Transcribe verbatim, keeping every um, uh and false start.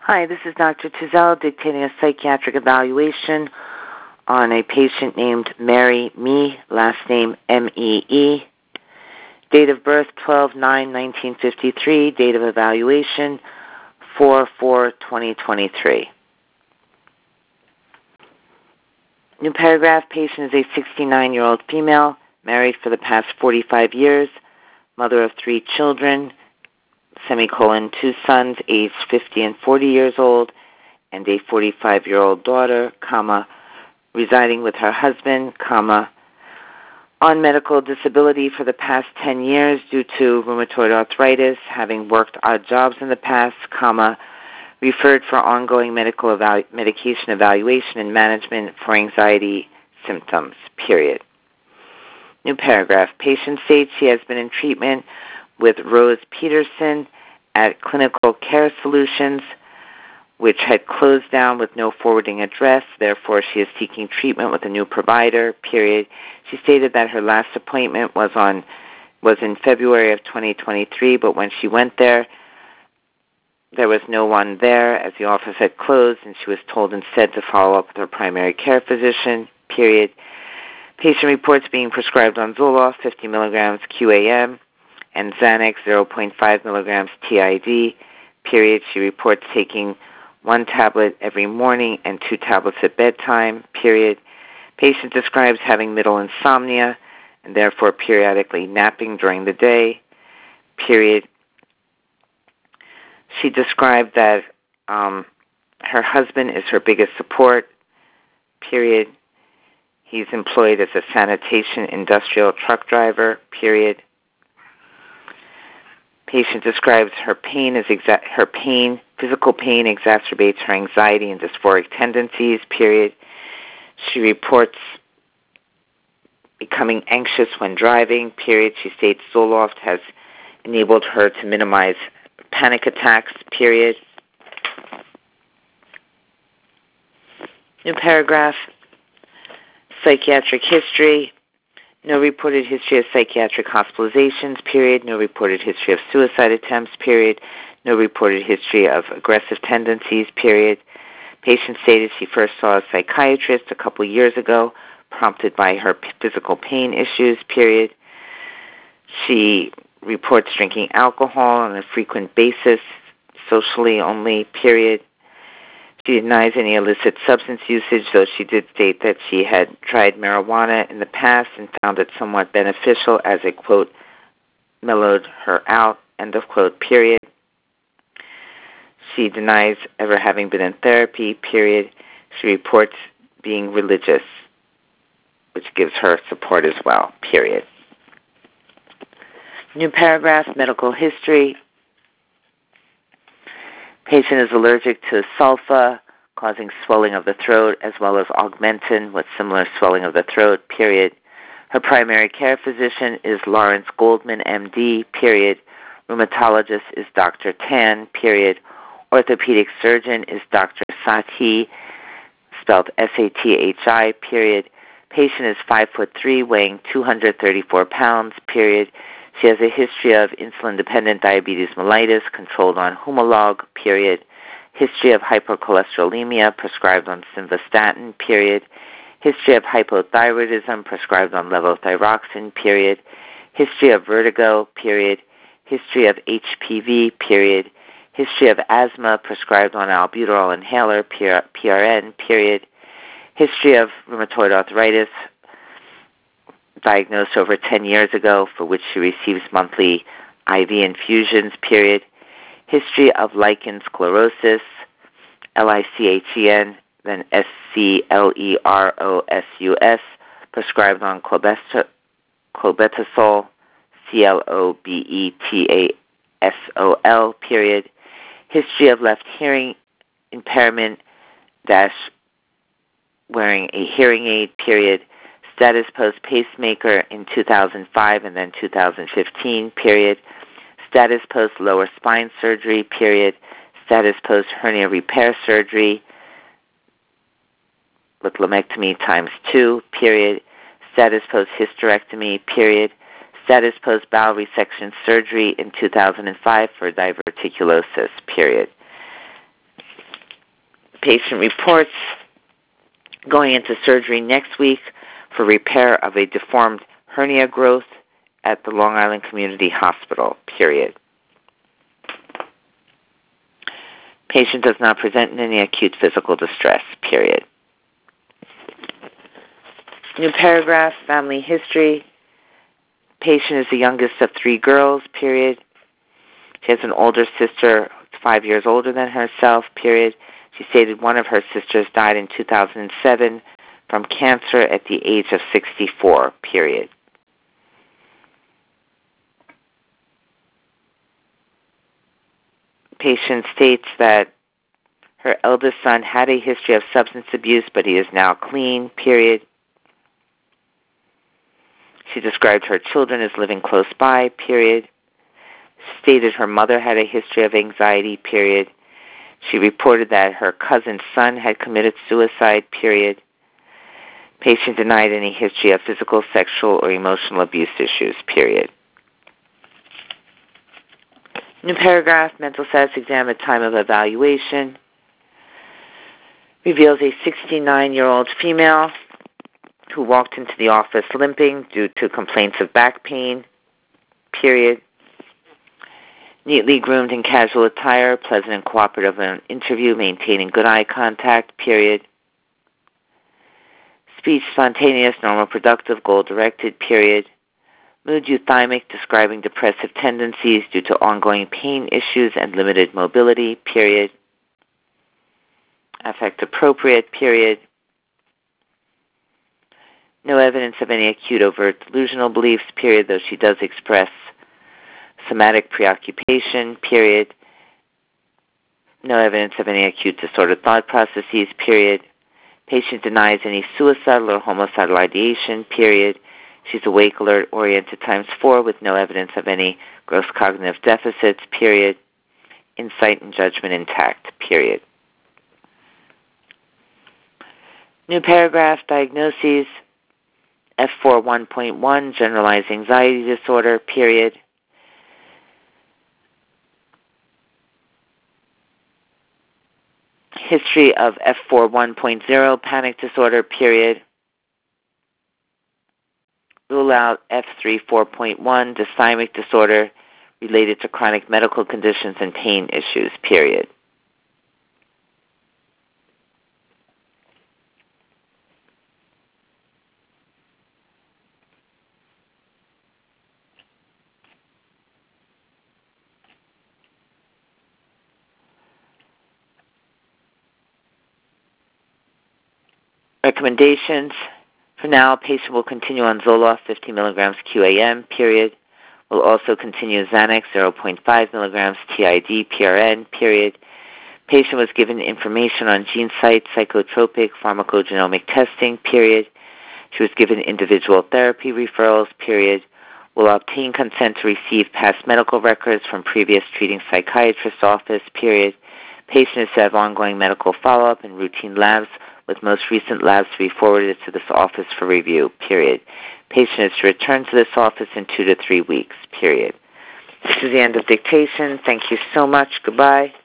Hi, this is Doctor Tizell dictating a psychiatric evaluation on a patient named Mary Me, last name M E E. Date of birth twelve nine nineteen fifty-three, date of evaluation four four twenty twenty-three. New paragraph, patient is a sixty-nine-year-old female, married for the past forty-five years, mother of three children, semicolon, two sons aged fifty and forty years old, and a forty-five-year-old daughter, comma, residing with her husband, comma, on medical disability for the past ten years due to rheumatoid arthritis, having worked odd jobs in the past, comma, referred for ongoing medical evalu- medication evaluation and management for anxiety symptoms, period. New paragraph. Patient states she has been in treatment with Rose Peterson at Clinical Care Solutions, which had closed down with no forwarding address. Therefore, she is seeking treatment with a new provider, period. She stated that her last appointment was on was in February of twenty twenty-three, but when she went there, there was no one there as the office had closed, and she was told instead to follow up with her primary care physician, period. Patient reports being prescribed on Zoloft, fifty milligrams Q A M, and Xanax, zero point five milligrams T I D, period. She reports taking one tablet every morning and two tablets at bedtime, period. Patient describes having middle insomnia and therefore periodically napping during the day, period. She described that um, her husband is her biggest support, period. He's employed as a sanitation industrial truck driver, period. Patient describes her pain as exa- her pain, physical pain exacerbates her anxiety and dysphoric tendencies, period. She reports becoming anxious when driving, period. She states Zoloft has enabled her to minimize panic attacks, period. New paragraph. Psychiatric history. No reported history of psychiatric hospitalizations, period. No reported history of suicide attempts, period. No reported history of aggressive tendencies, period. Patient stated she first saw a psychiatrist a couple years ago, prompted by her physical pain issues, period. She reports drinking alcohol on a frequent basis, socially only, period. She denies any illicit substance usage, though she did state that she had tried marijuana in the past and found it somewhat beneficial as it, quote, mellowed her out, end of quote, period. She denies ever having been in therapy, period. She reports being religious, which gives her support as well, period. New paragraph, medical history. Patient is allergic to sulfa, causing swelling of the throat, as well as Augmentin with similar swelling of the throat, period. Her primary care physician is Lawrence Goldman, M D, period. Rheumatologist is Doctor Tan, period. Orthopedic surgeon is Doctor Sathi, spelled S A T H I, period. Patient is five foot three, weighing two hundred thirty-four pounds, period. She has a history of insulin-dependent diabetes mellitus, controlled on Humalog, period. History of hypercholesterolemia, prescribed on simvastatin, period. History of hypothyroidism, prescribed on levothyroxine, period. History of vertigo, period. History of H P V, period. History of asthma, prescribed on albuterol inhaler, P R N, period. History of rheumatoid arthritis, diagnosed over ten years ago, for which she receives monthly I V infusions, period. History of lichen sclerosus, L I C H E N, then S C L E R O S U S, prescribed on clobetasol, C L O B E T A S O L, period. History of left hearing impairment, dash, wearing a hearing aid, period. Status post pacemaker in two thousand five and then two thousand fifteen, period. Status post lower spine surgery, period. Status post hernia repair surgery with lumpectomy times two, period. Status post hysterectomy, period. Status post bowel resection surgery in two thousand five for diverticulosis, period. Patient reports going into surgery next week for repair of a deformed hernia growth at the Long Island Community Hospital, period. Patient does not present in any acute physical distress, period. New paragraph, family history. Patient is the youngest of three girls, period. She has an older sister, five years older than herself, period. She stated one of her sisters died in two thousand seven from cancer at the age of sixty-four, period. Patient states that her eldest son had a history of substance abuse, but he is now clean, period. She described her children as living close by, period. Stated her mother had a history of anxiety, period. She reported that her cousin's son had committed suicide, period. Patient denied any history of physical, sexual, or emotional abuse issues, period. New paragraph, mental status exam at time of evaluation. Reveals a sixty-nine-year-old female who walked into the office limping due to complaints of back pain, period. Neatly groomed in casual attire, pleasant and cooperative in an interview, maintaining good eye contact, period. Speech spontaneous, normal, productive, goal-directed, period. Mood euthymic, describing depressive tendencies due to ongoing pain issues and limited mobility, period. Affect appropriate, period. No evidence of any acute overt delusional beliefs, period, though she does express somatic preoccupation, period. No evidence of any acute disordered thought processes, period. Patient denies any suicidal or homicidal ideation, period. She's awake, alert, oriented times four with no evidence of any gross cognitive deficits, period. Insight and judgment intact, period. New paragraph, diagnoses, F four one point one, generalized anxiety disorder, period. History of F four one point zero, panic disorder, period. Rule out F three four point one, dysthymic disorder related to chronic medical conditions and pain issues, period. Recommendations. For now, patient will continue on Zoloft fifty milligrams Q A M, period. Will also continue Xanax zero point five milligrams T I D P R N, period. Patient was given information on GeneSight psychotropic pharmacogenomic testing, period. She was given individual therapy referrals, period. Will obtain consent to receive past medical records from previous treating psychiatrist's office, period. Patient is to have ongoing medical follow-up and routine labs, with most recent labs to be forwarded to this office for review, period. Patient is to return to this office in two to three weeks, period. This is the end of dictation. Thank you so much. Goodbye.